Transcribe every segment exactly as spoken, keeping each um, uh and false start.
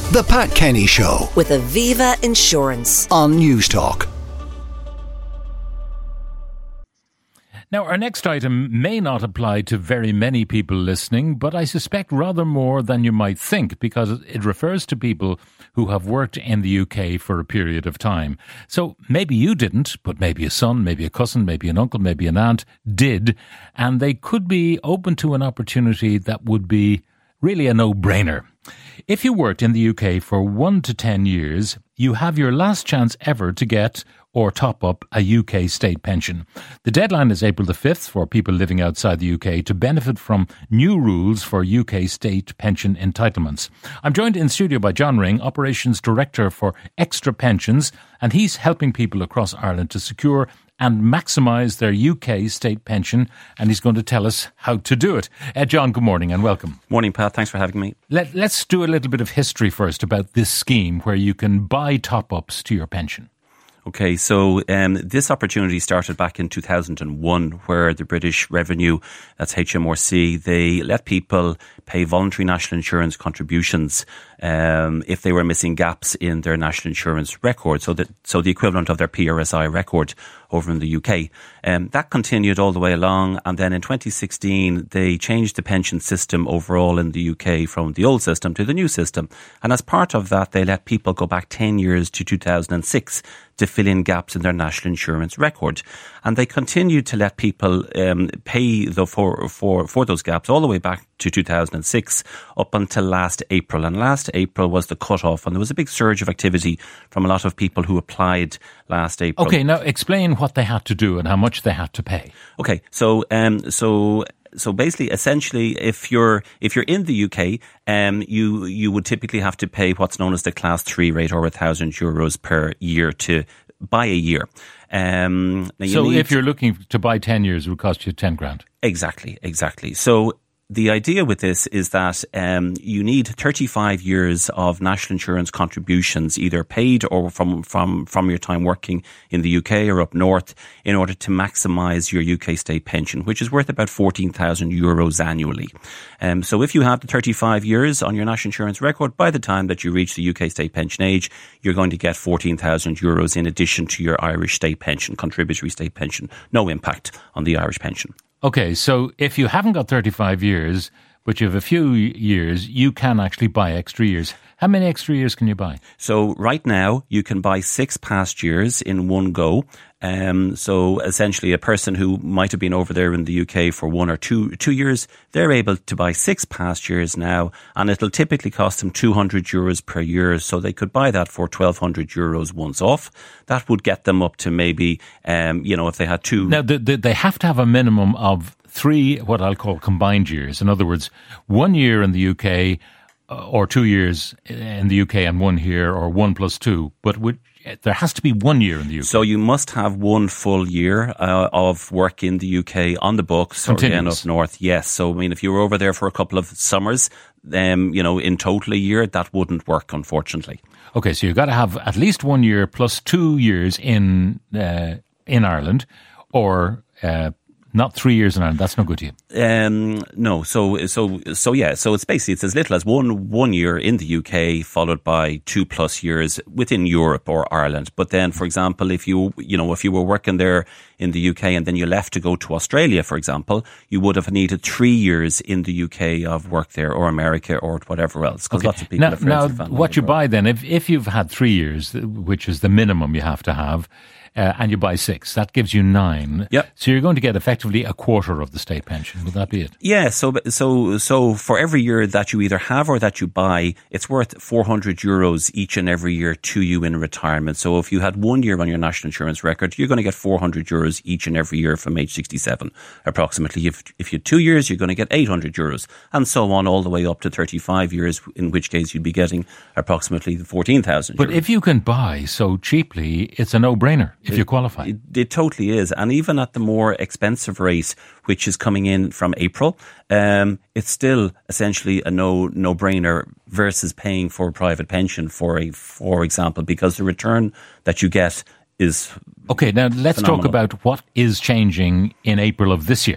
The Pat Kenny Show with Aviva Insurance on Newstalk. Now, our next item may not apply to very many people listening, but I suspect rather more than you might think, because it refers to people who have worked in the U K for a period of time. So maybe you didn't, but maybe a son, maybe a cousin, maybe an uncle, maybe an aunt did, and they could be open to an opportunity that would be really a no-brainer. If you worked in the U K for one to ten years, you have your last chance ever to get or top up a U K state pension. The deadline is April the fifth for people living outside the U K to benefit from new rules for U K state pension entitlements. I'm joined in studio by John Ring, Operations Director for Extra Pensions, and he's helping people across Ireland to secure and maximise their U K state pension, and he's going to tell us how to do it. Uh, John, good morning and welcome. Morning, Pat. Thanks for having me. Let, let's do a little bit of history first about this scheme where you can buy top-ups to your pension. Okay, so um, this opportunity started back in two thousand one, where the British Revenue, that's H M R C, they let people pay voluntary national insurance contributions um, if they were missing gaps in their national insurance record, so that so the equivalent of their P R S I record over in the U K. Um, that continued all the way along, and then in twenty sixteen they changed the pension system overall in the U K from the old system to the new system, and as part of that they let people go back ten years to two thousand six to fill in gaps in their national insurance record. And they continued to let people um, pay the, for, for, for those gaps all the way back to two thousand six up until last April. And last April was the cut-off, and there was a big surge of activity from a lot of people who applied last April. Okay, now explain what they had to do and how much they had to pay. Okay, so um, so... So basically, essentially, if you're if you're in the U K, um, you you would typically have to pay what's known as the Class Three rate, or a thousand euros per year to buy a year. Um, now you so need, if you're looking to buy ten years, it would cost you ten grand. Exactly, exactly. So the idea with this is that um, you need thirty-five years of national insurance contributions, either paid or from, from, from your time working in the U K or up north, in order to maximise your U K state pension, which is worth about fourteen thousand euros annually. Um, so if you have the thirty-five years on your national insurance record, by the time that you reach the U K state pension age, you're going to get fourteen thousand euros in addition to your Irish state pension, contributory state pension. No impact on the Irish pension. Okay, so if you haven't got thirty-five years, but you have a few years, you can actually buy extra years. How many extra years can you buy? So right now, you can buy six past years in one go. Um, so essentially, a person who might have been over there in the U K for one or two two years, they're able to buy six past years now, and it'll typically cost them two hundred euros per year. So they could buy that for twelve hundred euros once off. That would get them up to maybe, um, you know, if they had two. Now, the, the, they have to have a minimum of three, what I'll call combined years. In other words, one year in the U K, or two years in the U K and one here, or one plus two, but would, there has to be one year in the U K. So you must have one full year uh, of work in the U K on the books, or again up north. Yes. So I mean, if you were over there for a couple of summers, um, you know, in total a year, that wouldn't work, unfortunately. Okay, so you've got to have at least one year plus two years in uh, in Ireland, or uh, not three years in Ireland. That's no good to you. Um, no. So, so, so yeah. So it's basically, it's as little as one, one year in the U K followed by two plus years within Europe or Ireland. But then, for example, if you, you know, if you were working there in the U K and then you left to go to Australia, for example, you would have needed three years in the U K of work there, or America, or whatever else. Because okay. lots of people now, have friends now what you buy then, if, if you've had three years, which is the minimum you have to have, Uh, and you buy six, that gives you nine. Yep. So you're going to get effectively a quarter of the state pension. Would that be it? Yeah. So, so, so for every year that you either have or that you buy, it's worth four hundred euros each and every year to you in retirement. So if you had one year on your national insurance record, you're going to get four hundred euros each and every year from age sixty-seven, approximately. If, if you had two years, you're going to get eight hundred euros, and so on all the way up to thirty-five years, in which case you'd be getting approximately fourteen thousand. But if you can buy so cheaply, it's a no-brainer. If you qualify. It, it totally is. And even at the more expensive rate, which is coming in from April, um, it's still essentially a no, no-brainer versus paying for a private pension, for a, for example, because the return that you get is Okay, now let's phenomenal. talk about what is changing in April of this year.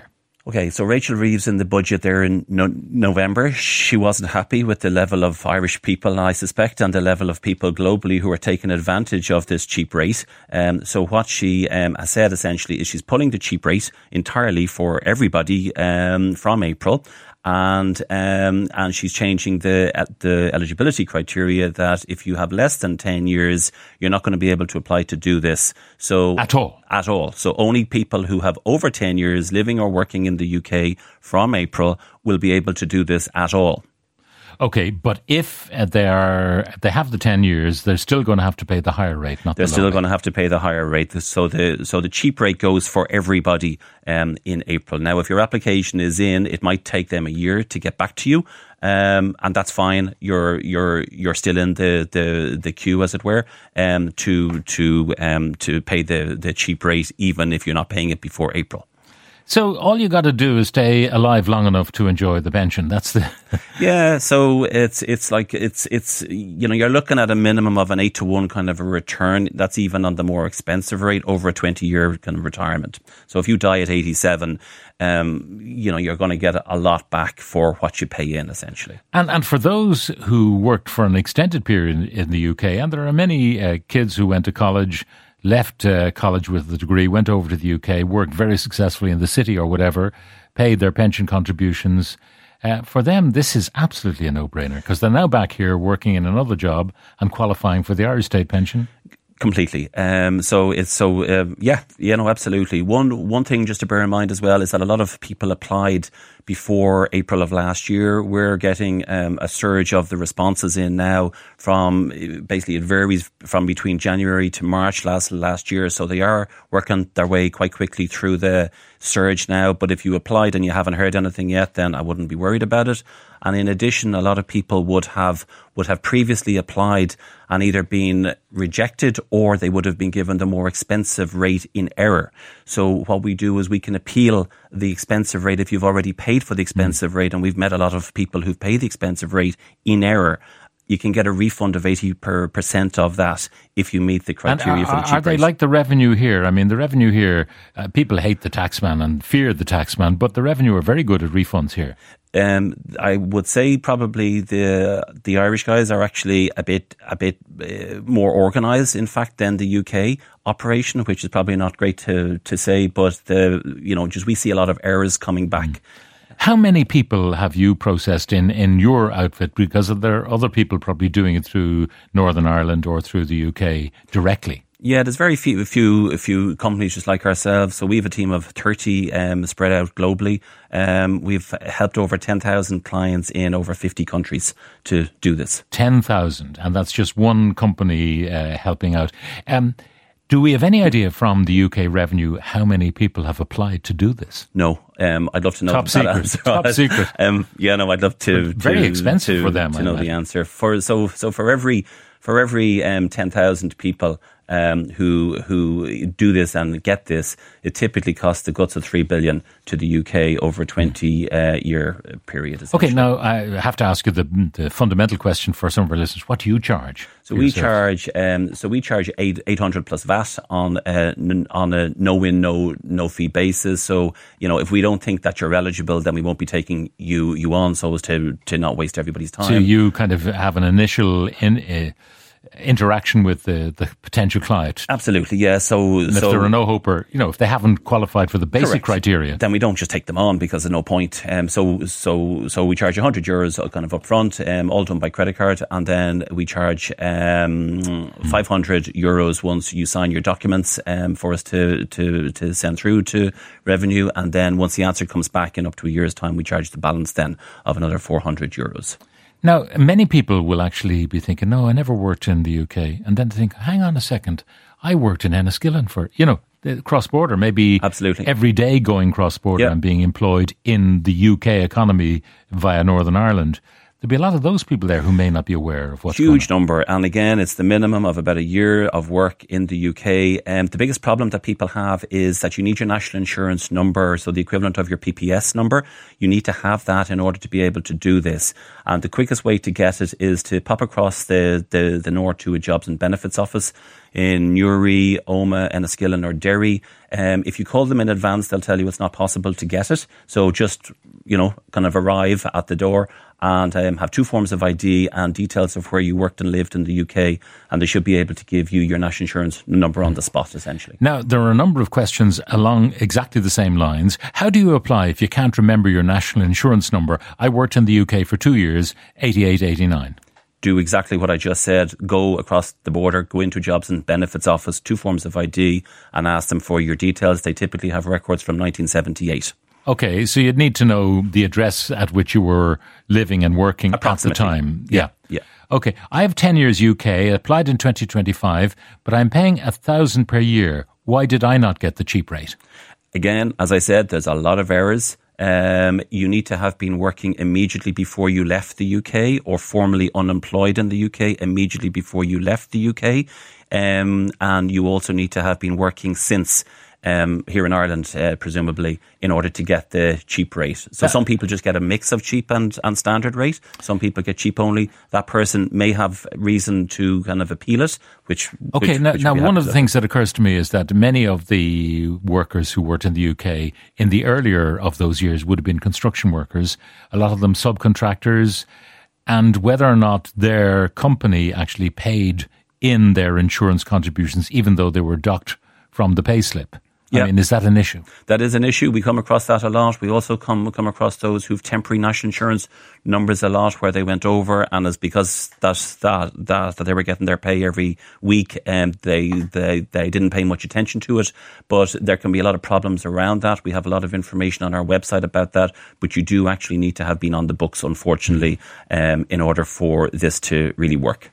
Okay, so Rachel Reeves in the budget there in no- November, she wasn't happy with the level of Irish people, I suspect, and the level of people globally who are taking advantage of this cheap rate. Um, so what she um, has said essentially is she's pulling the cheap rate entirely for everybody um, from April. And um, and she's changing the uh, the eligibility criteria that if you have less than ten years, you're not going to be able to apply to do this. So At all? At all. So only people who have over ten years living or working in the U K from April will be able to do this at all. Okay, but if they are they have the ten years, they're still going to have to pay the higher rate, not They're the still lower going rate. to have to pay the higher rate. So the so the cheap rate goes for everybody um, in April. Now, if your application is in, it might take them a year to get back to you, um, and that's fine. You're you're you're still in the, the, the queue, as it were, um, to to um, to pay the, the cheap rate, even if you're not paying it before April. So all you got to do is stay alive long enough to enjoy the pension. That's the Yeah, so it's it's like it's it's you know, you're looking at a minimum of an eight to one kind of a return. That's even on the more expensive rate over a twenty year kind of retirement. So if you die at eighty-seven, um, you know, you're going to get a lot back for what you pay in, essentially. And and for those who worked for an extended period in the U K, and there are many uh, kids who went to college, left uh, college with a degree, went over to the U K, worked very successfully in the city or whatever, paid their pension contributions. Uh, for them, this is absolutely a no-brainer because they're now back here working in another job and qualifying for the Irish state pension. Completely. Um, so it's so um, yeah, you know, absolutely. One one thing just to bear in mind as well is that a lot of people applied before April of last year. We're getting um, a surge of the responses in now from basically it varies from between January to March last last year. So they are working their way quite quickly through the surge now. But if you applied and you haven't heard anything yet, then I wouldn't be worried about it. And in addition, a lot of people would have would have previously applied and either been rejected or they would have been given the more expensive rate in error. So what we do is we can appeal the expensive rate if you've already paid for the expensive mm. rate, and we've met a lot of people who've paid the expensive rate in error. You can get a refund of eighty percent of that if you meet the criteria and are, for the cheap Are they rate. like the revenue here? I mean, the revenue here, uh, people hate the taxman and fear the taxman, but the revenue are very good at refunds here. Um, I would say probably the the Irish guys are actually a bit a bit uh, more organised, in fact, than the U K operation, which is probably not great to to say. But the you know just we see a lot of errors coming back. Mm. How many people have you processed in, in your outfit? Because there are other people probably doing it through Northern Ireland or through the U K directly. Yeah, there's very few, few, few companies just like ourselves. So we have a team of thirty um, spread out globally. Um, we've helped over ten thousand clients in over fifty countries to do this. ten thousand, and that's just one company uh, helping out. Um, do we have any idea from the U K revenue how many people have applied to do this? No, um, I'd love to know. Top that secret. Answer. Top secret. Um, yeah, no, I'd love to. Very to, expensive to, for them. to I know imagine. the answer. For so so for every for every um, ten thousand people. Um, who who do this and get this, it typically costs the guts of three billion to the U K over a twenty uh, year period. Okay, now I have to ask you the, the fundamental question for some of our listeners: what do you charge? So we charge, um, so we charge eight eight hundred plus V A T on a, on a no win no no fee basis. So you know if we don't think that you're eligible, then we won't be taking you you on, so as to to not waste everybody's time. So you kind of have an initial in. Uh, interaction with the, the potential client. Absolutely, yeah. So, and if so, there are no hope or, you know, if they haven't qualified for the basic correct. criteria, then we don't just take them on because there's no point. Um, so, so, so we charge one hundred euros kind of upfront, um, all done by credit card, and then we charge um, mm. five hundred euros once you sign your documents um, for us to, to, to send through to revenue, and then once the answer comes back in up to a year's time, we charge the balance then of another four hundred euros. Now, many people will actually be thinking, no, I never worked in the U K. And then they think, hang on a second, I worked in Enniskillen for, you know, cross-border, maybe absolutely every day going cross-border yep. and being employed in the U K economy via Northern Ireland. there'd be a lot of those people there who may not be aware of what's Huge going on. number. And again, it's the minimum of about a year of work in the U K. Um, the biggest problem that people have is that you need your national insurance number, so the equivalent of your P P S number. You need to have that in order to be able to do this. And the quickest way to get it is to pop across the, the, the north to a jobs and benefits office in Newry, Omagh, Enniskillen or Derry. Um, if you call them in advance, they'll tell you it's not possible to get it. So just, you know, kind of arrive at the door and um, have two forms of I D and details of where you worked and lived in the U K, and they should be able to give you your national insurance number on the spot, essentially. Now, there are a number of questions along exactly the same lines. How do you apply if you can't remember your national insurance number? I worked in the U K for two years, eighty-eight, eighty-nine. Do exactly what I just said. Go across the border, go into Jobs and Benefits Office, two forms of I D, and ask them for your details. They typically have records from nineteen seventy-eight. Okay, so you'd need to know the address at which you were living and working at the time. Yeah, yeah. Okay, I have ten years U K, applied in twenty twenty-five, but I'm paying a thousand per year. Why did I not get the cheap rate? Again, as I said, there's a lot of errors. Um, you need to have been working immediately before you left the U K, or formerly unemployed in the U K immediately before you left the U K. Um, and you also need to have been working since um, here in Ireland, uh, presumably, in order to get the cheap rate. So some people just get a mix of cheap and, and standard rate. Some people get cheap only. That person may have reason to kind of appeal it, which... Okay, which, now, which now one of the to. things that occurs to me is that many of the workers who worked in the U K in the earlier of those years would have been construction workers, a lot of them subcontractors, and whether or not their company actually paid in their insurance contributions, even though they were docked from the payslip. Yeah. I mean, is that an issue? That is an issue. We come across that a lot. We also come come across those who've temporary national insurance numbers a lot, where they went over, and it's because that that that, that they were getting their pay every week, and they, they they didn't pay much attention to it. But there can be a lot of problems around that. We have a lot of information on our website about that. But you do actually need to have been on the books, unfortunately, um, in order for this to really work.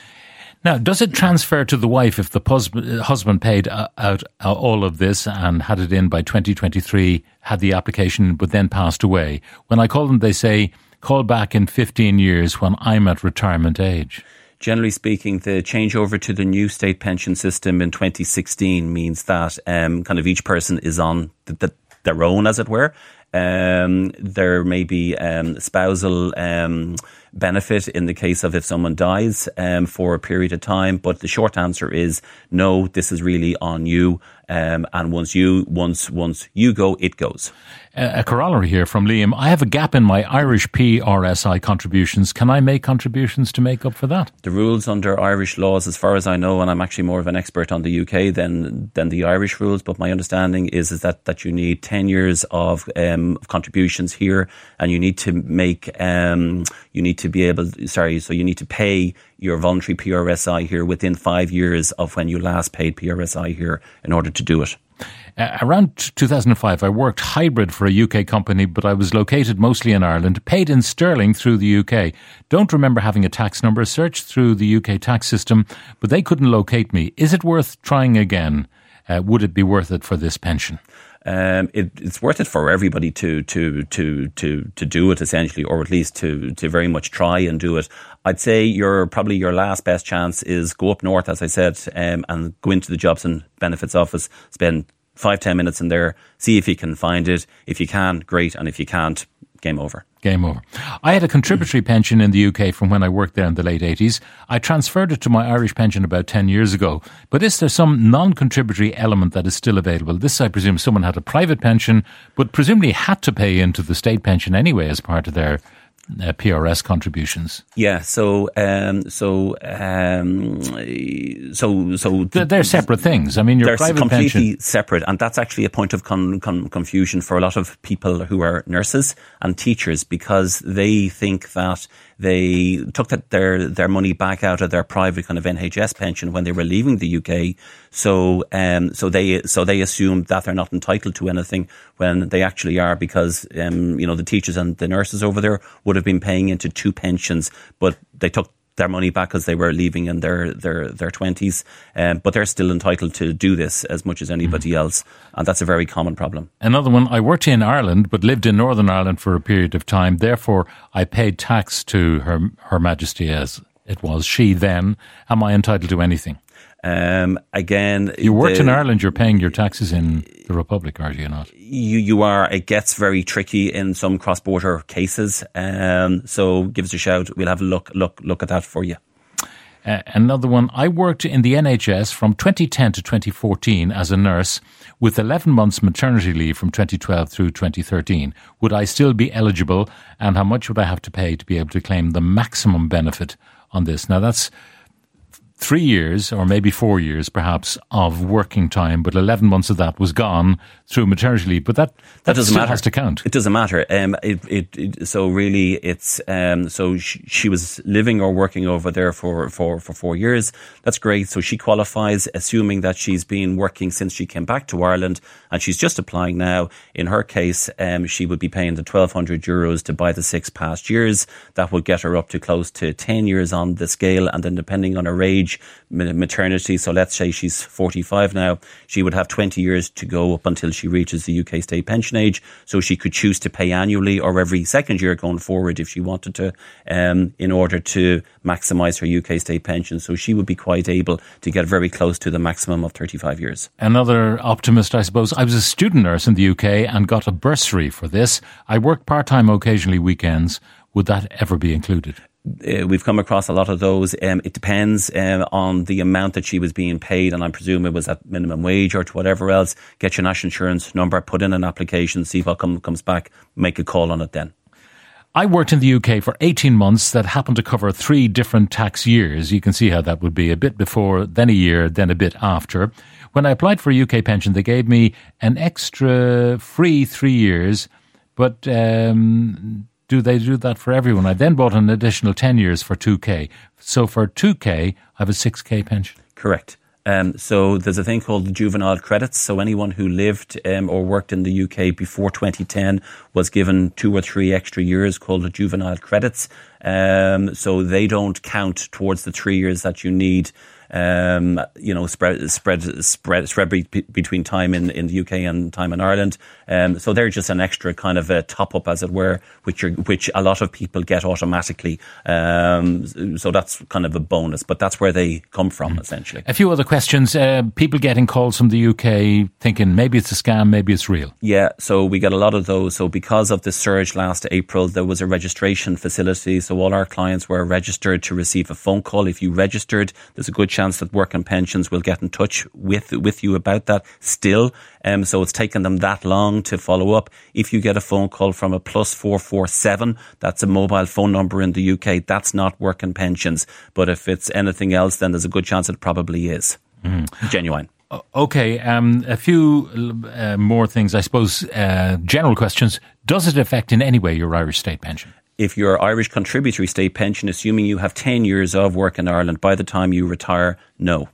Now, does it transfer to the wife if the husband, husband paid uh, out uh, all of this and had it in by twenty twenty-three, had the application, but then passed away? When I call them, they say, call back in fifteen years when I'm at retirement age. Generally speaking, the changeover to the new state pension system in twenty sixteen means that um, kind of each person is on the, the, their own, as it were. Um, there may be um, spousal um, benefit in the case of if someone dies um, for a period of time, but the short answer is no. This is really on you, um, and once you once once you go, it goes. A corollary here from Liam. I have a gap in my Irish P R S I contributions. Can I make contributions to make up for that? The rules under Irish laws, as far as I know, and I'm actually more of an expert on the U K than than the Irish rules, but my understanding is is that, that you need ten years of um, contributions here, and you need to make um, you need to be able sorry so you need to pay your voluntary P R S I here within five years of when you last paid P R S I here in order to do it. Uh, around two thousand five, I worked hybrid for a U K company, but I was located mostly in Ireland, paid in sterling through the U K. Don't remember having a tax number, searched through the U K tax system, but they couldn't locate me. Is it worth trying again? Uh, would it be worth it for this pension? Um, it, it's worth it for everybody to to to to to do it, essentially, or at least to to very much try and do it. I'd say your probably your last best chance is go up north, as I said, um, and go into the Jobs and Benefits Office, spend five ten minutes in there, see if you can find it. If you can, great, and if you can't, game over. Game over. I had a contributory pension in the U K from when I worked there in the late eighties. I transferred it to my Irish pension about ten years ago. But is there some non-contributory element that is still available? This, I presume, someone had a private pension, but presumably had to pay into the state pension anyway as part of their uh, P R S contributions. Yeah, so um, so um, so so they're, they're separate things. I mean, your they're private completely pension separate, and that's actually a point of con- con- confusion for a lot of people who are nurses and teachers, because they think that they took that their their money back out of their private kind of N H S pension when they were leaving the U K. So um so they so they assume that they're not entitled to anything when they actually are, because um you know the teachers and the nurses over there would have been paying into two pensions, but they took their money back because they were leaving in their their their twenties, um, but they're still entitled to do this as much as anybody mm. else, and that's a very common problem. Another one, I worked in Ireland but lived in Northern Ireland for a period of time, therefore I paid tax to Her Her Majesty as it was she then. Am I entitled to anything? Um, again, you worked the, in Ireland, you're paying your taxes in the Republic, are you not? You you are. It gets very tricky in some cross-border cases. Um, so give us a shout. We'll have a look look look at that for you. Uh, another one. I worked in the N H S from twenty ten to twenty fourteen as a nurse with eleven months maternity leave from twenty twelve through twenty thirteen. Would I still be eligible, and how much would I have to pay to be able to claim the maximum benefit on this? Now that's three years or maybe four years perhaps of working time, but eleven months of that was gone through maternity leave. But that, that, that doesn't still matter. has to count. It doesn't matter. Um, it, it, it, so really it's, um, so she, she was living or working over there for, for, for four years. That's great. So she qualifies, assuming that she's been working since she came back to Ireland and she's just applying now. In her case, um, she would be paying the twelve hundred euros to buy the six past years. That would get her up to close to ten years on the scale. And then depending on her age, maternity, so let's say she's forty-five now, she would have twenty years to go up until she reaches the U K state pension age. So she could choose to pay annually or every second year going forward if she wanted to, um, in order to maximise her U K state pension. So she would be quite able to get very close to the maximum of thirty-five years. Another optimist, I suppose. I was a student nurse in the U K and got a bursary for this. I work part-time, occasionally weekends. Would that ever be included? Uh, we've come across a lot of those. Um, it depends um, on the amount that she was being paid, and I presume it was at minimum wage or to whatever else. Get your national insurance number, put in an application, see what come, comes back, make a call on it then. I worked in the U K for eighteen months that happened to cover three different tax years. You can see how that would be: a bit before, then a year, then a bit after. When I applied for a U K pension, they gave me an extra free three years, but um, do they do that for everyone? I then bought an additional ten years for two K. So for two K, I have a six K pension. Correct. Um, so there's a thing called the juvenile credits. So anyone who lived um, or worked in the U K before twenty ten was given two or three extra years called the juvenile credits. Um, so they don't count towards the three years that you need. Um, you know, spread, spread, spread, spread be, between time in, in the U K and time in Ireland. Um, so they're just an extra kind of a top up, as it were, which are, which a lot of people get automatically. Um, so that's kind of a bonus, but that's where they come from, mm. essentially. A few other questions. Uh, people getting calls from the U K thinking maybe it's a scam, maybe it's real. Yeah, so we get a lot of those. So because of the surge last April, there was a registration facility. So all our clients were registered to receive a phone call. If you registered, there's a good chance that Work and Pensions will get in touch with with you about that still. Um, so it's taken them that long to follow up. If you get a phone call from a plus four four seven, that's a mobile phone number in the U K. That's not Work and Pensions. But if it's anything else, then there's a good chance it probably is. Mm. Genuine. Okay, um, a few uh, more things, I suppose. Uh, general questions. Does it affect in any way your Irish state pension? If your Irish contributory state pension, assuming you have ten years of work in Ireland, by the time you retire, no.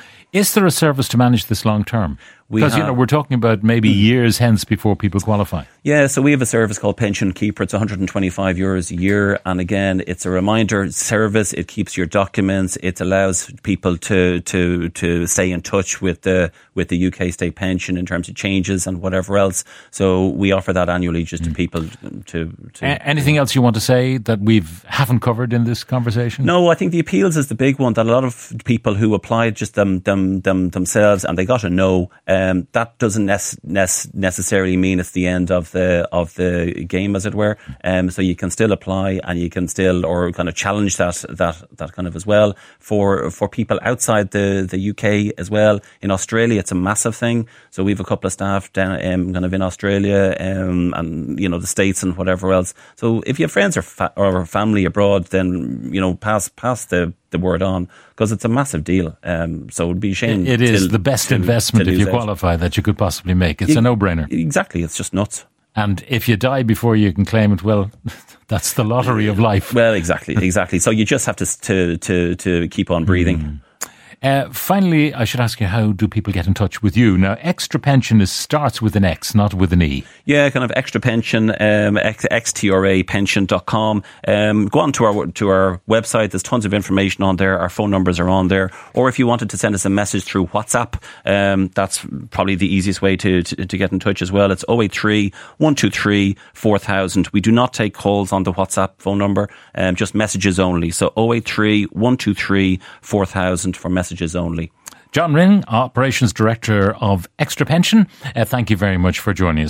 Is there a service to manage this long term? Because, you know, we're talking about maybe years hence before people qualify. Yeah, so we have a service called Pension Keeper. It's one hundred twenty-five euros a year. And again, it's a reminder service. It keeps your documents. It allows people to, to, to stay in touch with the, with the U K state pension in terms of changes and whatever else. So we offer that annually just to people to, to a- Anything else you want to say that we haven't covered in this conversation? No, I think the appeals is the big one, that a lot of people who applied just them, them, them themselves and they got a no. Um, that doesn't nec- nec- necessarily mean it's the end of the of the game, as it were. Um, so you can still apply, and you can still or kind of challenge that that that kind of as well for for people outside the, the U K as well. In Australia, it's a massive thing. So we have a couple of staff down um, kind of in Australia um, and you know the States and whatever else. So if you have friends or fa- or family abroad, then you know pass pass the. the word on, because it's a massive deal. Um, so it would be a shame. It, it is to, the best to, investment to if you out. qualify that you could possibly make. It's it, a no-brainer. Exactly. It's just nuts. And if you die before you can claim it, well, that's the lottery of life. Well, exactly, exactly. So you just have to to to, to keep on breathing. Mm. Uh, finally, I should ask you, how do people get in touch with you? Now, Extra Pension is, starts with an X, not with an E. Yeah, kind of Extra Pension, um, x t r a pension dot com. Um, go on to our to our website. There's tons of information on there. Our phone numbers are on there. Or if you wanted to send us a message through WhatsApp, um, that's probably the easiest way to, to, to get in touch as well. It's oh eight three, one two three, four thousand. We do not take calls on the WhatsApp phone number, um, just messages only. So oh eight three, one two three, four thousand for messages only. John Ring, Operations Director of Extra Pension, uh, thank you very much for joining us.